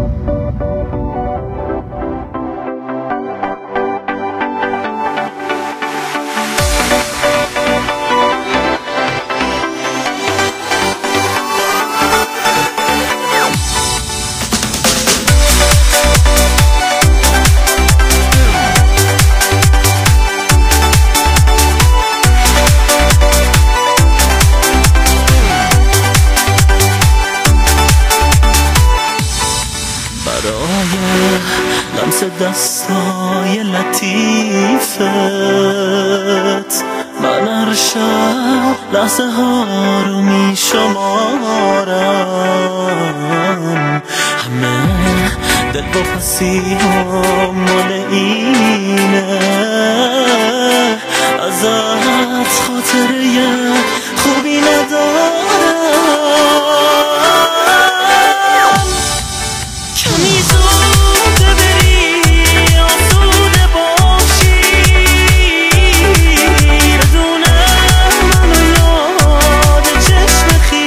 لمس دستای لطیفت من هر شب لحظه ها رو می شمارم، همه دل با پسی ها مال اینه، ازت خاطره خوبی ندارم. کمی زود بری آسوده باشی، بدون منو یاد چشم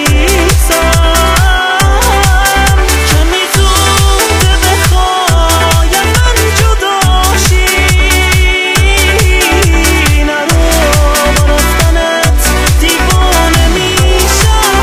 خیسم، کمی زود بخوای من جداشی، نرو با رفتنت دیوانه میشم.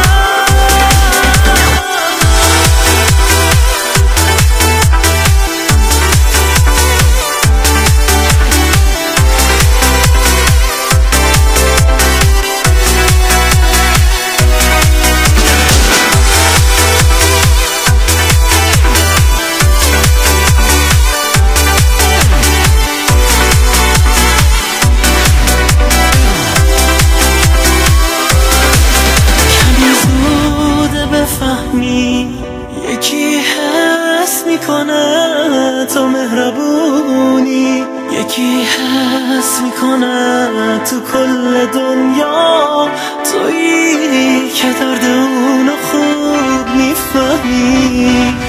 یکی حس میکنه تو مهربونی، یکی حس میکنه تو کل دنیا تویی که درد اونو خوب میفهمی.